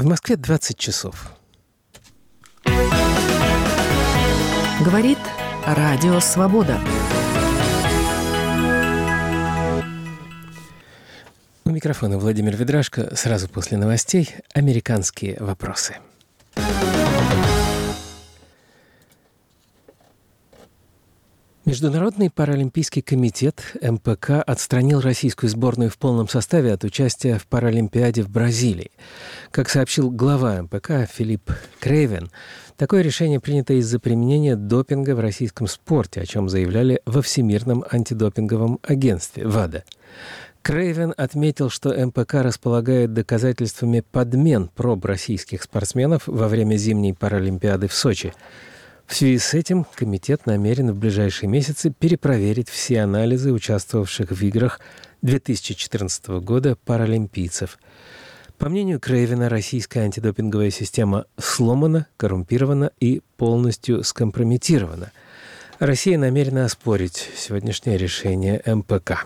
Москве 20 часов. Говорит Радио Свобода. У микрофона Владимир Ведрашко. Сразу после новостей американские вопросы. Международный паралимпийский комитет МПК отстранил российскую сборную в полном составе от участия в Паралимпиаде в Бразилии. Как сообщил глава МПК Филипп Крейвен, такое решение принято из-за применения допинга в российском спорте, о чем заявляли во Всемирном антидопинговом агентстве ВАДА. Крейвен отметил, что МПК располагает доказательствами подмен проб российских спортсменов во время зимней Паралимпиады в Сочи. В связи с этим комитет намерен в ближайшие месяцы перепроверить все анализы участвовавших в играх 2014 года паралимпийцев. По мнению Крейвена, российская антидопинговая система сломана, коррумпирована и полностью скомпрометирована. Россия намерена оспорить сегодняшнее решение МПК.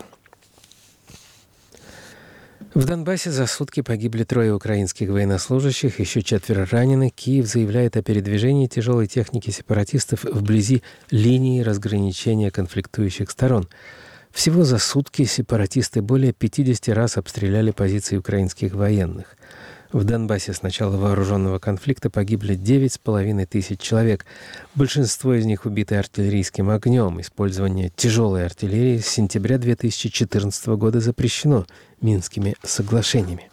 В Донбассе за сутки погибли 3 украинских военнослужащих, еще 4 ранены. Киев заявляет о передвижении тяжелой техники сепаратистов вблизи линии разграничения конфликтующих сторон. Всего за сутки сепаратисты более 50 раз обстреляли позиции украинских военных. В Донбассе с начала вооруженного конфликта погибли 9,5 тысяч человек. Большинство из них убиты артиллерийским огнем. Использование тяжелой артиллерии с сентября 2014 года запрещено Минскими соглашениями.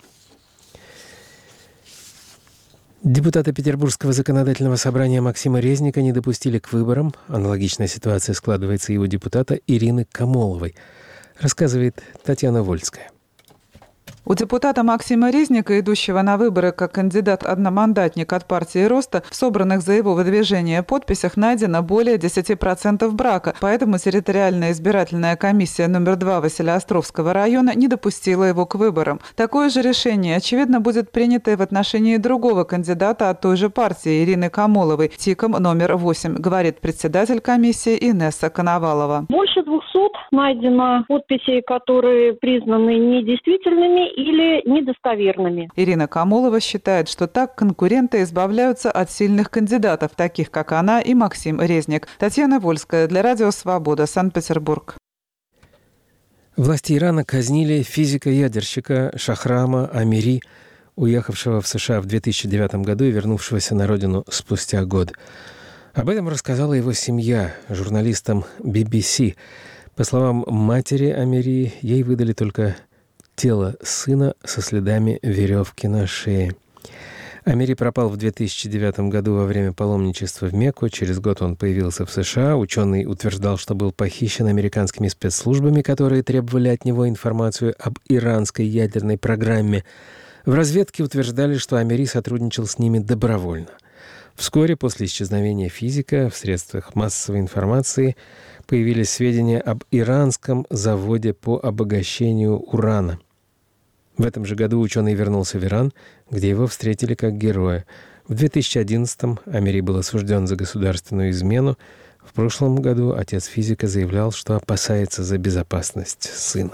Депутата Петербургского законодательного собрания Максима Резника не допустили к выборам. Аналогичная ситуация складывается и у депутата Ирины Камоловой, рассказывает Татьяна Вольская. У депутата Максима Резника, идущего на выборы как кандидат-одномандатник от партии «Роста», в собранных за его выдвижение подписях найдено более 10% брака, поэтому территориальная избирательная комиссия номер 2 Василеостровского района не допустила его к выборам. Такое же решение, очевидно, будет принято и в отношении другого кандидата от той же партии Ирины Камоловой, ТИКом номер 8, говорит председатель комиссии Инесса Коновалова. Больше 200 найдено подписей, которые признаны недействительными или недостоверными. Ирина Камолова считает, что так конкуренты избавляются от сильных кандидатов, таких как она и Максим Резник. Татьяна Вольская для Радио Свобода, Санкт-Петербург. Власти Ирана казнили физика-ядерщика Шахрама Амири, уехавшего в США в 2009 году и вернувшегося на родину спустя год. Об этом рассказала его семья журналистам BBC. По словам матери Амири, ей выдали только тело сына со следами веревки на шее. Амири пропал в 2009 году во время паломничества в Мекку. Через год он появился в США. Ученый утверждал, что был похищен американскими спецслужбами, которые требовали от него информацию об иранской ядерной программе. В разведке утверждали, что Амири сотрудничал с ними добровольно. Вскоре после исчезновения физика в средствах массовой информации появились сведения об иранском заводе по обогащению урана. В этом же году ученый вернулся в Иран, где его встретили как героя. В 2011-м Амири был осужден за государственную измену. В прошлом году отец физика заявлял, что опасается за безопасность сына.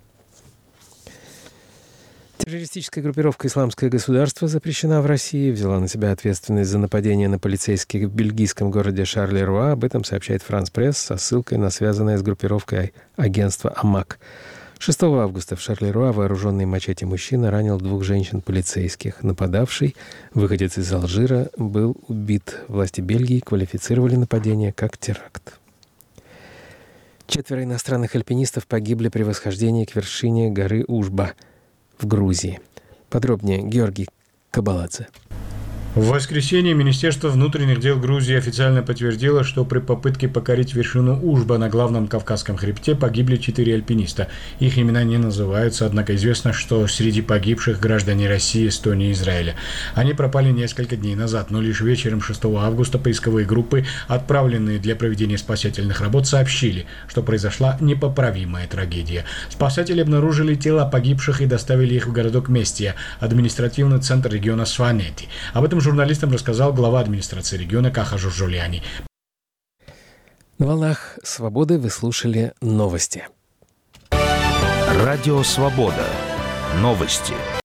Террористическая группировка «Исламское государство» запрещена в России, взяла на себя ответственность за нападение на полицейских в бельгийском городе Шарлеруа. Об этом сообщает «Франс Пресс» со ссылкой на связанное с группировкой агентство «Амак». 6 августа в Шарлеруа вооруженный мачете мужчина ранил 2 женщин-полицейских. Нападавший, выходец из Алжира, был убит. Власти Бельгии квалифицировали нападение как теракт. 4 иностранных альпинистов погибли при восхождении к вершине горы Ужба в Грузии. Подробнее Георгий Кабаладзе. В воскресенье Министерство внутренних дел Грузии официально подтвердило, что при попытке покорить вершину Ужба на главном Кавказском хребте погибли 4 альпиниста. Их имена не называются, однако известно, что среди погибших граждане России, Эстонии и Израиля. Они пропали несколько дней назад, но лишь вечером 6 августа поисковые группы, отправленные для проведения спасательных работ, сообщили, что произошла непоправимая трагедия. Спасатели обнаружили тела погибших и доставили их в городок Местия, административный центр региона Сванети. Об этом журналистам рассказал глава администрации региона Каха Журжуляни. На волнах «Свободы» вы слушали новости. Радио «Свобода». Новости.